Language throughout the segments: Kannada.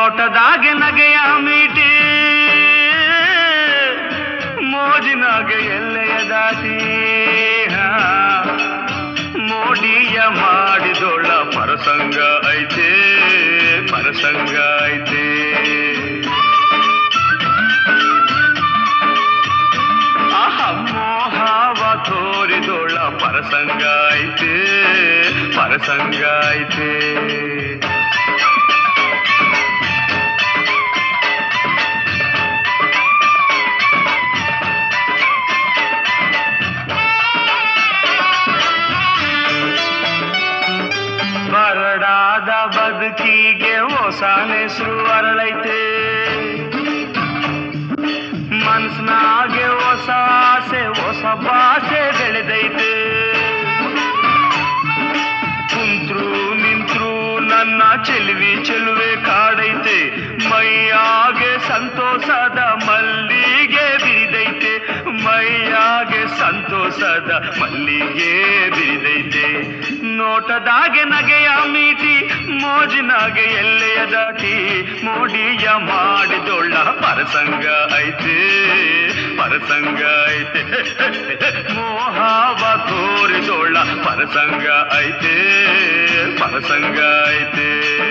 ನೋಟದಾಗೆ ನಗೆಯ ಮೀಟಿ ಮೋಜಿನಾಗೆ ಎಲ್ಲೆಯ ದಾಟಿ ಮೋಡಿಯ ಮಾಡಿದೊಳ್ಳ ಪರಸಂಗ ಐತೆ ಪರಸಂಗ ಐತೆ ಮೋಹವ ತೋರಿದೊಳ್ಳ ಪರಸಂಗ ಐತೆ ಪರಸಂಗ ಐತೆ ಬರಡಾದ ಬದುಕಿಗೆ ಹೊಸನೆಸರು ಅರಳೈತೆ ಮನ್ಸನಾಗೆ ಹೊಸ ಆಸೆ ಹೊಸ ಭಾಷೆ ಬೆಳೆದೈತೆ ಕುಂತ್ರು ನಿಂತ್ರು ನನ್ನ ಚೆಲುವೆ ಕಾಡೈತೆ ಮೈಯಾಗೆ ಸಂತೋಷದ ಮಲ್ಲಿಗೆ ಬಿರಿದೈತೆ ಮೈಯಾಗೆ ಸಂತೋಷದ ಮಲ್ಲಿಗೆ ಬಿರಿದೈತೆ ನೋಟದಾಗೆ ನಗೆಯ ಮೀಟಿ ಮೋಜಿನಾಗೆ ಎಲ್ಲೆಯ ದಾಟಿ ಮೋಡಿಯ ಮಾಡಿದೊಳ್ಳ ಪರಸಂಗ ಐತೆ ಪರಸಂಗ ಐತೆ ಮೋಹವ ತೋರಿದೊಳ್ಳ ಪರಸಂಗ ಐತೆ ಪರಸಂಗ ಐತೆ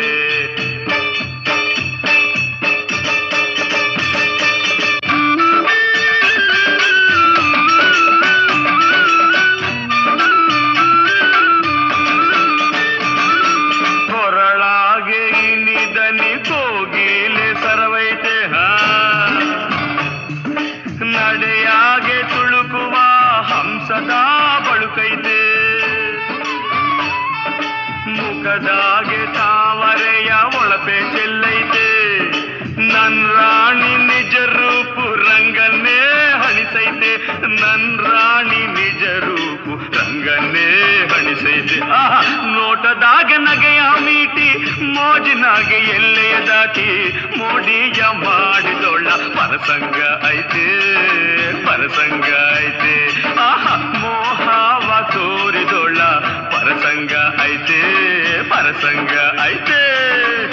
ನಡೆಯಾಗೆ ತುಳುಕುವ ಹಂಸದ ಬಳುಕೈತೆ ಮುಖದಾಗೆ ತಾವರೆಯ ಒಳಪೆ ಚೆಲ್ಲೈತೆ ನನ್ ರಾಣಿ ನಿಜ ರೂಪು ರಂಗನ್ನೇ ಹಣಿಸೈತೆ ನನ್ ರಾಣಿ ನಿಜ ರೂಪು ರಂಗನ್ನೇ ಹಣಿಸೈತೆ ನೋಟದಾಗೆ ನಗೆಯ ಮೀಟಿ ಮೋಜಿನಾಗೆ ಎಲ್ಲೆಯ ದಾಟಿ ಮೋಡಿಯ ಮಾಡಿದೊಳ್ಳ ಪರಸಂಗ ಐತೆ ಪರಸಂಗ ಐತೆ ಮೋಹವ ತೋರಿದೊಳ್ಳ ಪರಸಂಗ ಐತೆ ಪರಸಂಗ ಐತೆ